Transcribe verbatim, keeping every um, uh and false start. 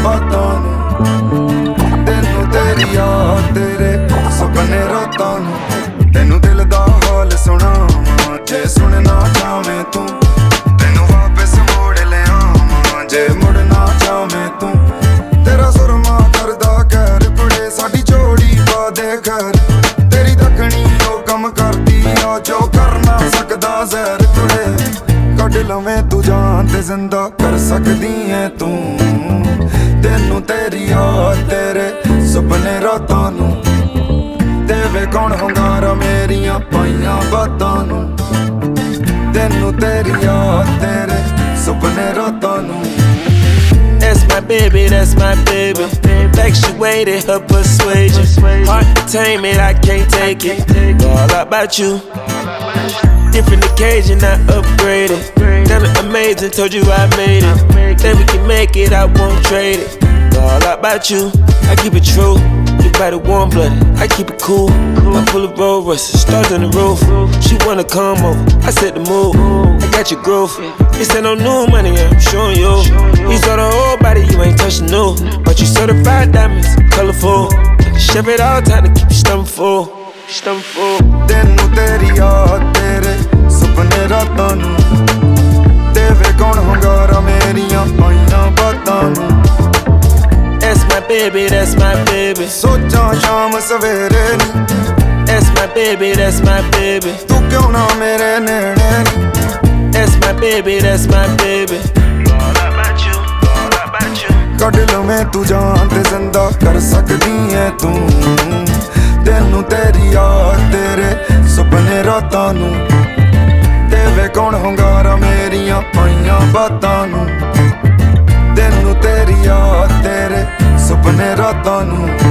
ਬਾਤਾਂ ਨੂੰ। ਤੈਨੂੰ ਤੇਰੀ ਯਾਦ ਤੇਰੇ ਸੁਪਨੇ ਰਾਤਾਂ ਨੂੰ। ਤੈਨੂੰ ਦਿਲ ਦਾ ਹਾਲ ਸੁਣਾਵਾਂ ਜੇ ਸੁਣਨਾ ਚਾਵੇਂ ਤੂੰ। ਤੈਨੂੰ ਵਾਪਸ ਮੋੜ ਲਿਆਵਾਂ ਜੇ ਮੁੜਨਾ ਚਾਵੇਂ ਤੂੰ। ਤੇਰਾ ਸੁਰਮਾ ਕਰਦਾ ਕਹਿਰ ਕੁੜੇ ਸਾਡੀ ਜੋੜੀ ਪਾ ਦੇ ਖੈਰ। ਤੇਰੀ ਦੱਖਣੀ ਉਹ ਕੰਮ ਕਰਦੀ ਆ ਜੋ ਕਰ ਨਾ ਸਕਦਾ ਜ਼ਹਿਰ ਕੁੜੇ। ਕੱਢ ਲਵੇਂ ਤੂੰ ਜਾਨ ਤੇ ਜ਼ਿੰਦਾ ਕਰ ਸਕਦੀ ਐ ਤੂੰ। ਤੈਨੂੰ ਤੇਰੀ ਯਾਦ ਤੇਰੇ ਸੁਪਨੇ ਰਾਤਾਂ ਨੂੰ। ਦੇਵੇ ਕੌਣ ਹੁੰਗਾਰਾ ਮੇਰੀਆਂ ਪਾਈਆਂ ਬਾਤਾਂ ਨੂੰ। ਤੈਨੂੰ ਤੇਰੀ ਯਾਦ ਤੇਰੇ ਸੁਪਨੇ ਰਾਤਾਂ ਨੂੰ। That's my baby, that's my baby. Infatuated, her persuasion. Entertainment, I can't take it. All about you. Different occasion, I upgraded. Done it amazing, told you I made it. Then we can make it, I won't trade it. All about you, I keep it true. Your body warm blooded, I keep it cool. I'm full of Rolls Royces, stars on the roof. She wanna come over, I set the mood. I got your groove. This ain't no new money, I'm showing you. You saw the whole body, you ain't touching new. But you certified diamonds, colorful. Chef it all time to keep your stomach full. Stomach full. ਤੈਨੂੰ ਤੇਰੀ ਯਾਦ ਤੇਰੇ ਸੁਪਨੇ ਰਾਤਾਂ ਨੂੰ। ਦੇਵੇ ਕੌਣ ਹੁੰਗਾਰਾ ਮੇਰੀਆਂ ਪਾਈਆਂ ਬਾਤਾਂ ਨੂੰ। That's my baby, that's my baby. ਸੋਚਾਂ ਸ਼ਾਮ ਸਵੇਰੇ ਨੀ। That's my baby, that's my baby. ਤੂੰ ਕਿਉਂ ਨਾ ਮੇਰੇ ਨੇੜੇ ਨੀ। That's my baby, that's my baby. All about you, all about you. ਕੱਢ ਲਵੇਂ ਤੂੰ ਜਾਨ ਤੇ ਜ਼ਿੰਦਾ ਕਰ ਸਕਦੀ ਐ ਤੂੰ। ਤੈਨੂੰ ਤੇਰੀ ਯਾਦ ਤੇਰੇ ਸੁਪਨੇ ਰਾਤਾਂ ਨੂੰ। ਦੇਵੇ ਕੌਣ ਹੁੰਗਾਰਾ ਮੇਰੀਆਂ ਪਾਈਆਂ ਬਾਤਾਂ ਨੂੰ। ਤੈਨੂੰ ਤੇਰੀ ਯਾਦ ਤੇਰੇ ਸੁਪਨੇ ਰਾਤਾਂ ਨੂੰ।